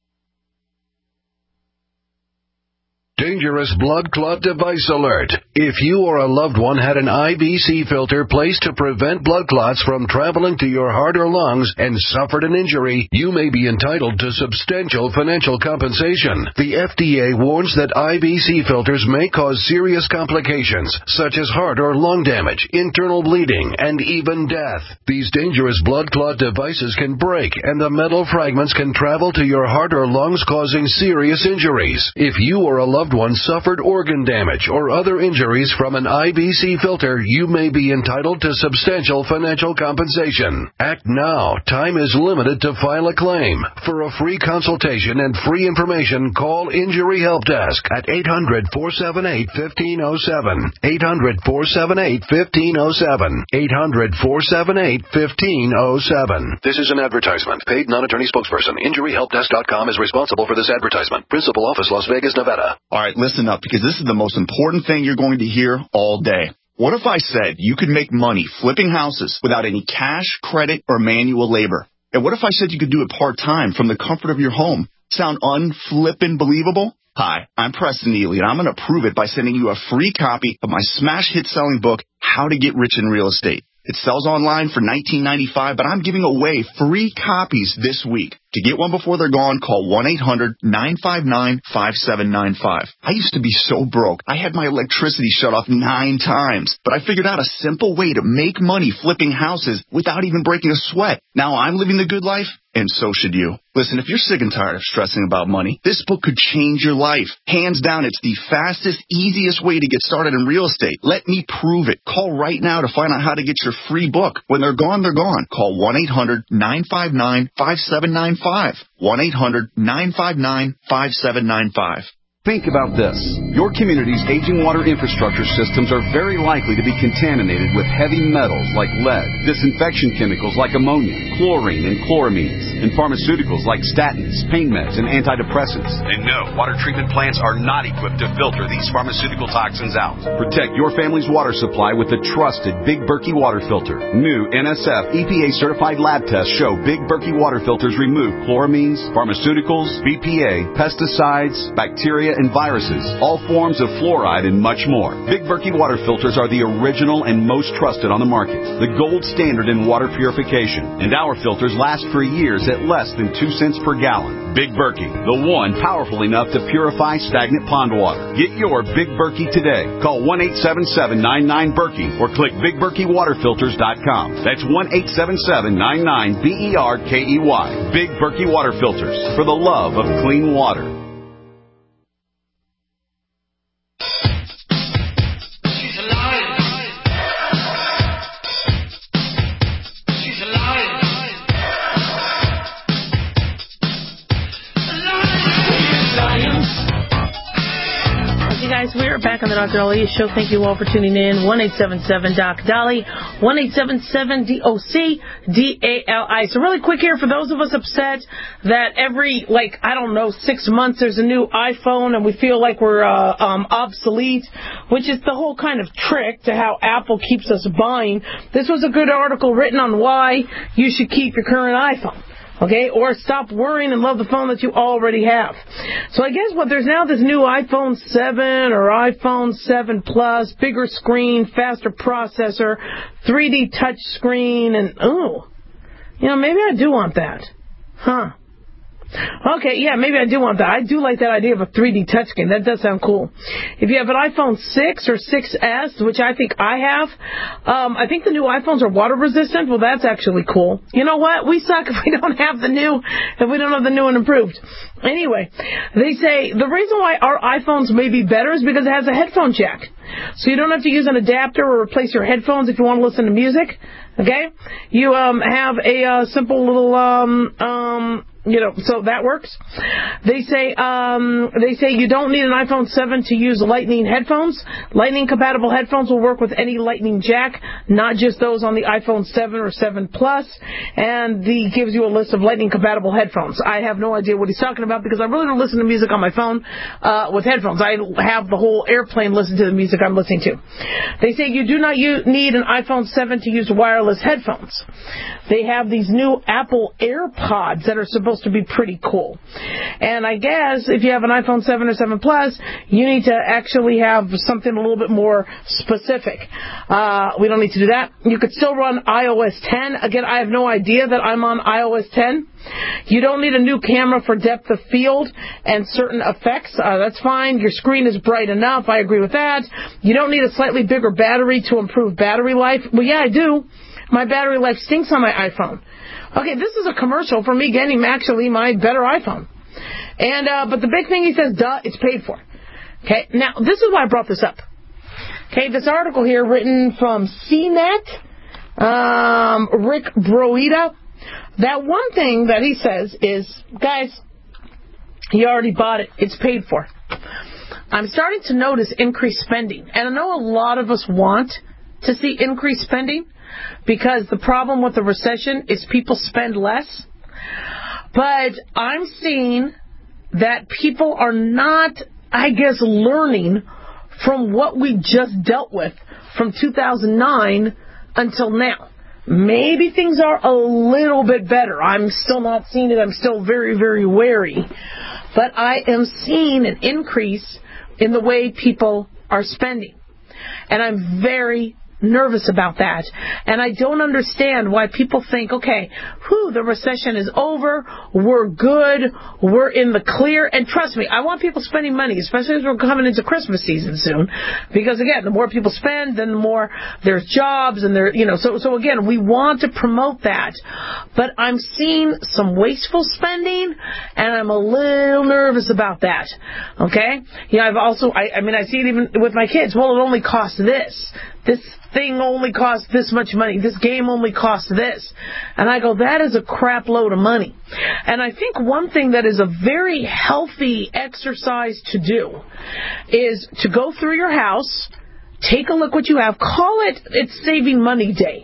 Dangerous blood clot device alert. If you or a loved one had an I B C filter placed to prevent blood clots from traveling to your heart or lungs and suffered an injury, you may be entitled to substantial financial compensation. The F D A warns that I B C filters may cause serious complications, such as heart or lung damage, internal bleeding, and even death. These dangerous blood clot devices can break, and the metal fragments can travel to your heart or lungs, causing serious injuries. If you or a loved one suffered organ damage or other injuries from an I B C filter, you may be entitled to substantial financial compensation. Act now. Time is limited to file a claim. For a free consultation and free information, call Injury Help Desk at eight hundred, four seven eight, one five zero seven. eight hundred, four seven eight, one five zero seven. eight hundred, four seven eight, one five zero seven. This is an advertisement. Paid non-attorney spokesperson. Injury Help Desk dot com is responsible for this advertisement. Principal office, Las Vegas, Nevada.
All right, listen up, because this is the most important thing you're going to hear all day. What if I said you could make money flipping houses without any cash, credit, or manual labor? And what if I said you could do it part-time from the comfort of your home? Sound unflippin' believable? Hi, I'm Preston Neely, and I'm going to prove it by sending you a free copy of my smash hit-selling book, How to Get Rich in Real Estate. It sells online for nineteen ninety-five dollars, but I'm giving away free copies this week. To get one before they're gone, call one eight hundred, nine five nine, five seven nine five. I used to be so broke. I had my electricity shut off nine times, but I figured out a simple way to make money flipping houses without even breaking a sweat. Now I'm living the good life, and so should you. Listen, if you're sick and tired of stressing about money, this book could change your life. Hands down, it's the fastest, easiest way to get started in real estate. Let me prove it. Call right now to find out how to get your free book. When they're gone, they're gone. Call one eight hundred, nine five nine, five seven nine five. one eight hundred, nine five nine, five seven nine five.
Think about this. Your community's aging water infrastructure systems are very likely to be contaminated with heavy metals like lead, disinfection chemicals like ammonia, chlorine and chloramines, and pharmaceuticals like statins, pain meds, and antidepressants. And no, water treatment plants are not equipped to filter these pharmaceutical toxins out. Protect your family's water supply with the trusted Big Berkey water filter. New N S F E P A-certified lab tests show Big Berkey water filters remove chloramines, pharmaceuticals, B P A, pesticides, bacteria, and viruses, all forms of fluoride, and much more. Big Berkey water filters are the original and most trusted on the market, the gold standard in water purification, and our filters last for years at less than two cents per gallon. Big Berkey, the one powerful enough to purify stagnant pond water. Get your Big Berkey today. Call one eight seven seven, nine nine, Berkey or click big berkey water filters dot com. That's one eight seven seven, nine nine, B E R K E Y. Big Berkey water filters, for the love of clean water.
Guys, we are back on the Doctor Dahlia Show. Thank you all for tuning in. one eight seven seven, D O C, Dolly. one eight seven seven, D O C, D A L I. So really quick here, for those of us upset that every, like, I don't know, six months there's a new iPhone and we feel like we're uh, um, obsolete, which is the whole kind of trick to how Apple keeps us buying. This was a good article written on why you should keep your current iPhone. Okay, or stop worrying and love the phone that you already have. So I guess what there's now this new iPhone seven or iPhone seven Plus, bigger screen, faster processor, three D touch screen, and ooh, you know, maybe I do want that. Huh. Okay, yeah, maybe I do want that. I do like that idea of a three D touchscreen. That does sound cool. If you have an iPhone six or six S, which I think I have, um, I think the new iPhones are water resistant. Well, that's actually cool. You know what? We suck if we don't have the new, if we don't have the new and improved. Anyway, they say the reason why our iPhones may be better is because it has a headphone jack. So you don't have to use an adapter or replace your headphones if you want to listen to music. Okay? You um, have a uh, simple little, um, um, you know, so that works. They say um, they say you don't need an iPhone seven to use Lightning headphones. Lightning-compatible headphones will work with any Lightning jack, not just those on the iPhone seven or seven Plus. And he gives you a list of Lightning-compatible headphones. I have no idea what he's talking about because I really don't listen to music on my phone uh, with headphones. I have the whole airplane listen to the music I'm listening to. They say you do not use, need an iPhone seven to use wireless headphones. They have these new Apple AirPods that are supposed to be pretty cool. And I guess if you have an iPhone seven or seven Plus, you need to actually have something a little bit more specific. Uh, we don't need to do that. You could still run i O S ten. Again, I have no idea that I'm on i O S ten. You don't need a new camera for depth of field and certain effects. Uh, that's fine. Your screen is bright enough. I agree with that. You don't need a slightly bigger battery to improve battery life. Well, yeah, I do. My battery life stinks on my iPhone. Okay, this is a commercial for me getting actually my better iPhone. And uh, but the big thing he says, duh, it's paid for. Okay, now this is why I brought this up. Okay, this article here written from C net, um, Rick Broida. That one thing that he says is, guys, he already bought it. It's paid for. I'm starting to notice increased spending. And I know a lot of us want to see increased spending because the problem with the recession is people spend less. But I'm seeing that people are not, I guess, learning from what we just dealt with from two thousand nine until now. Maybe things are a little bit better. I'm still not seeing it. I'm still very, very wary. But I am seeing an increase in the way people are spending. And I'm very nervous about that. And I don't understand why people think, okay, whew, the recession is over, we're good, we're in the clear. And trust me, I want people spending money, especially as we're coming into Christmas season soon. Because again, the more people spend, then the more there's jobs and there, you know, so, so again, we want to promote that. But I'm seeing some wasteful spending and I'm a little nervous about that. Okay? You know, I've also, I, I mean, I see it even with my kids. Well, it only costs this. This thing only costs this much money. This game only costs this. And I go, that is a crap load of money. And I think one thing that is a very healthy exercise to do is to go through your house, take a look what you have, call it, it's saving money day.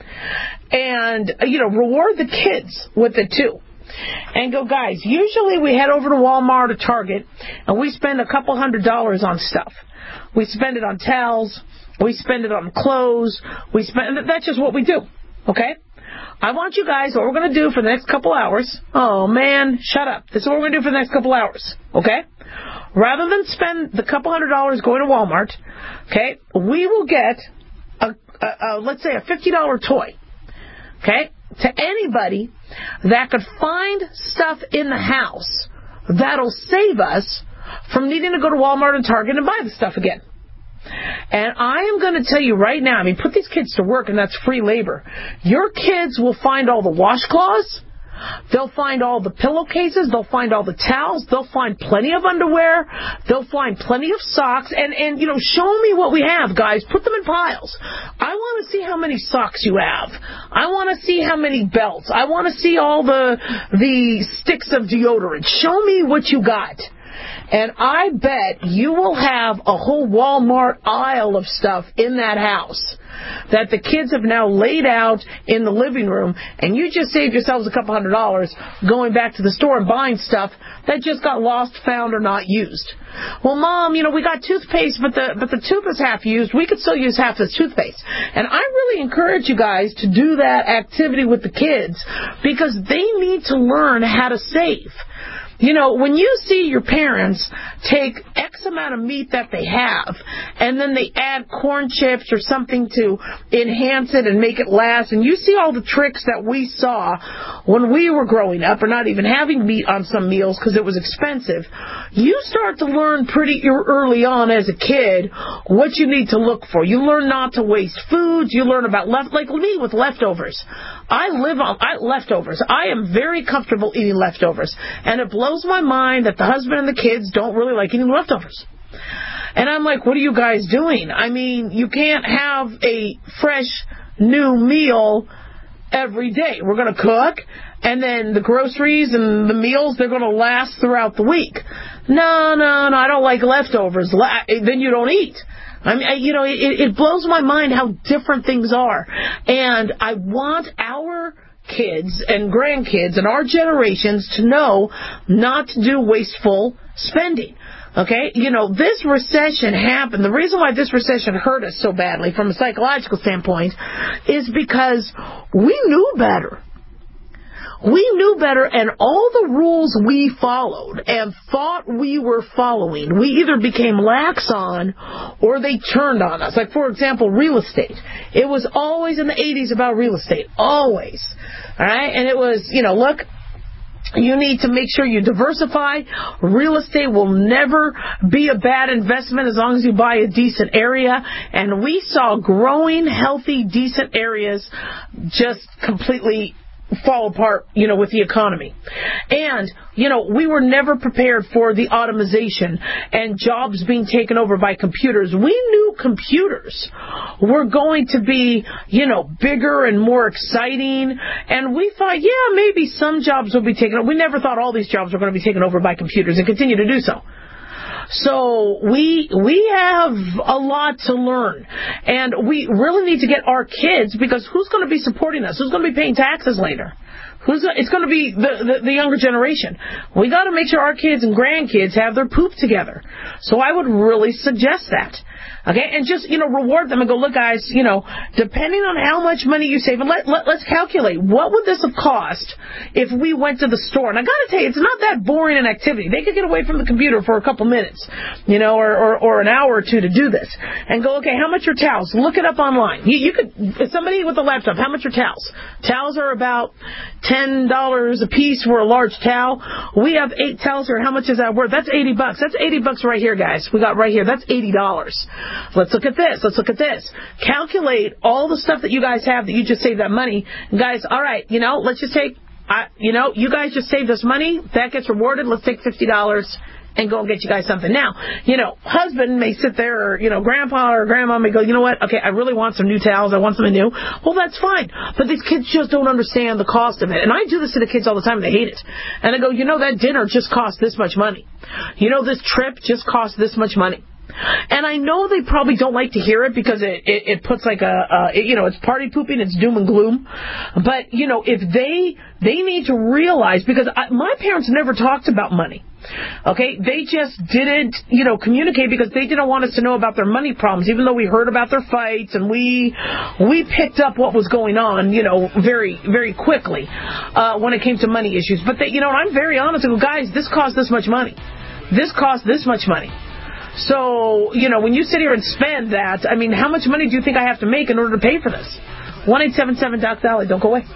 And, you know, reward the kids with it too. And go, guys, usually we head over to Walmart or Target and we spend a couple hundred dollars on stuff. We spend it on towels. We spend it on clothes. We spend. That's just what we do. Okay? I want you guys, what we're going to do for the next couple hours. Oh, man, shut up. This is what we're going to do for the next couple hours. Okay? Rather than spend the couple hundred dollars going to Walmart, okay, we will get, a, a, a let's say, a fifty dollar toy. Okay? To anybody that could find stuff in the house that'll save us from needing to go to Walmart and Target and buy the stuff again. And I am going to tell you right now, I mean, put these kids to work, and that's free labor. Your kids will find all the washcloths. They'll find all the pillowcases. They'll find all the towels. They'll find plenty of underwear. They'll find plenty of socks. And, and you know, show me what we have, guys. Put them in piles. I want to see how many socks you have. I want to see how many belts. I want to see all the the sticks of deodorant. Show me what you got. And I bet you will have a whole Walmart aisle of stuff in that house that the kids have now laid out in the living room, and you just saved yourselves a couple hundred dollars going back to the store and buying stuff that just got lost, found, or not used. Well, Mom, you know, we got toothpaste, but the but the tube is half used. We could still use half this toothpaste. And I really encourage you guys to do that activity with the kids because they need to learn how to save. You know, when you see your parents take X X amount of meat that they have, and then they add corn chips or something to enhance it and make it last. And you see all the tricks that we saw when we were growing up, or not even having meat on some meals because it was expensive. You start to learn pretty early on as a kid what you need to look for. You learn not to waste foods. You learn about left, like me with leftovers. I live on I, leftovers. I am very comfortable eating leftovers, and it blows my mind that the husband and the kids don't really like eating leftovers. And I'm like, what are you guys doing? I mean, you can't have a fresh new meal every day. We're going to cook, and then the groceries and the meals, they're going to last throughout the week. No, no, no, I don't like leftovers. La- then you don't eat. I mean, you know, it, it blows my mind how different things are. And I want our kids and grandkids and our generations to know not to do wasteful spending. Okay? You know, this recession happened. The reason why this recession hurt us so badly from a psychological standpoint is because we knew better. We knew better, and all the rules we followed and thought we were following, we either became lax on or they turned on us. Like, for example, real estate. It was always in the eighties about real estate. Always. All right? And it was, you know, look, you need to make sure you diversify. Real estate will never be a bad investment as long as you buy a decent area. And we saw growing, healthy, decent areas just completely fall apart, you know, with the economy. And, you know, we were never prepared for the automation and jobs being taken over by computers. We knew computers were going to be, you know, bigger and more exciting. And we thought, yeah, maybe some jobs will be taken over. We never thought all these jobs were going to be taken over by computers and continue to do so. So we we have a lot to learn, and we really need to get our kids, because who's going to be supporting us? Who's going to be paying taxes later? Who's it's going to be the, the, the younger generation. We got to make sure our kids and grandkids have their poop together. So I would really suggest that. Okay, and just, you know, reward them and go, look, guys, you know, depending on how much money you save, and let, let, let's calculate, what would this have cost if we went to the store? And I got to tell you, it's not that boring an activity. They could get away from the computer for a couple minutes, you know, or, or, or an hour or two to do this. And go, okay, how much are towels? Look it up online. You, you could, somebody with a laptop, how much are towels? Towels are about ten dollars a piece for a large towel. We have eight towels here. How much is that worth? That's eighty bucks. That's eighty bucks right here, guys. We got right here. That's eighty dollars. Let's look at this. Let's look at this. Calculate all the stuff that you guys have that you just saved that money. Guys, all right, you know, let's just take, I, you know, you guys just saved us money. That gets rewarded. Let's take fifty dollars and go and get you guys something. Now, you know, husband may sit there, or, you know, grandpa or grandma may go, you know what, okay, I really want some new towels. I want something new. Well, that's fine. But these kids just don't understand the cost of it. And I do this to the kids all the time, and they hate it. And I go, you know, that dinner just cost this much money. You know, this trip just cost this much money. And I know they probably don't like to hear it because it, it, it puts like a, uh, it, you know, it's party pooping, it's doom and gloom. But, you know, if they, they need to realize, because I, my parents never talked about money. Okay, they just didn't, you know, communicate because they didn't want us to know about their money problems, even though we heard about their fights and we we picked up what was going on, you know, very, very quickly uh, when it came to money issues. But, they, you know, I'm very honest. I go, guys, this costs this much money. This costs this much money. So, you know, when you sit here and spend that, I mean, how much money do you think I have to make in order to pay for this? one eight seven seven Doc Dolly. Don't go away.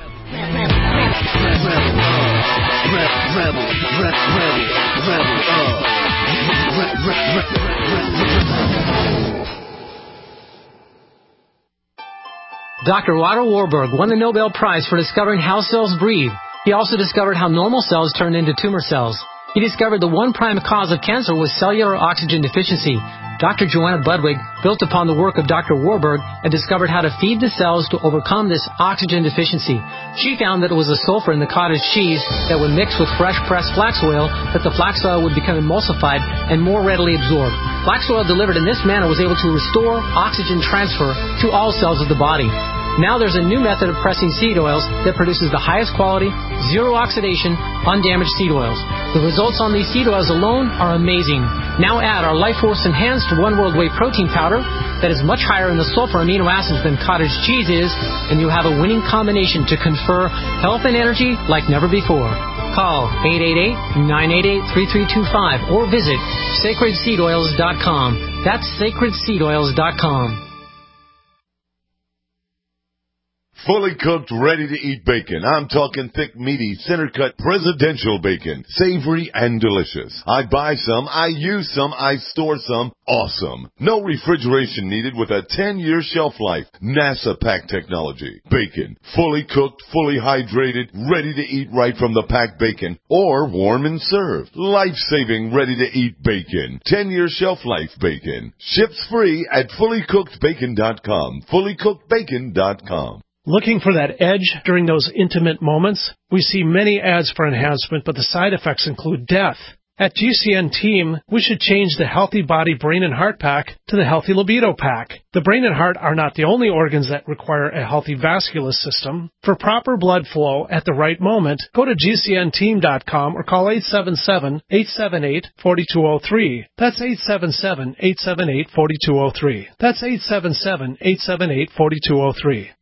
Doctor Otto Warburg won the Nobel Prize for discovering how cells breathe. He also discovered how normal cells turn into tumor cells. He discovered the one prime cause of cancer was cellular oxygen deficiency. Doctor Joanna Budwig built upon the work of Doctor Warburg and discovered how to feed the cells to overcome this oxygen deficiency. She found that it was the sulfur in the cottage cheese that would mix with fresh pressed flax oil that the flax oil would become emulsified and more readily absorbed. Flax oil delivered in this manner was able to restore oxygen transfer to all cells of the body. Now there's a new method of pressing seed oils that produces the highest quality, zero oxidation, undamaged seed oils. The results on these seed oils alone are amazing. Now add our Life Force Enhanced One World Whey Protein Powder that is much higher in the sulfur amino acids than cottage cheese is, and you'll have a winning combination to confer health and energy like never before. Call eight eight eight, nine eight eight, three three two five or visit sacred seed oils dot com. That's sacred seed oils dot com.
Fully cooked, ready-to-eat bacon. I'm talking thick, meaty, center-cut presidential bacon. Savory and delicious. I buy some, I use some, I store some. Awesome. No refrigeration needed with a ten-year shelf life. NASA pack technology. Bacon. Fully cooked, fully hydrated, ready to eat right from the packed bacon. Or warm and served. Life-saving, ready-to-eat bacon. ten-year shelf life bacon. Ships free at fully cooked bacon dot com. fully cooked bacon dot com.
Looking for that edge during those intimate moments? We see many ads for enhancement, but the side effects include death. At G C N Team, we should change the Healthy Body Brain and Heart Pack to the Healthy Libido Pack. The brain and heart are not the only organs that require a healthy vascular system. For proper blood flow at the right moment, go to G C N team dot com or call eight seven seven, eight seven eight, four two zero three. That's eight seven seven, eight seven eight, four two zero three. That's eight seven seven, eight seven eight, four two zero three.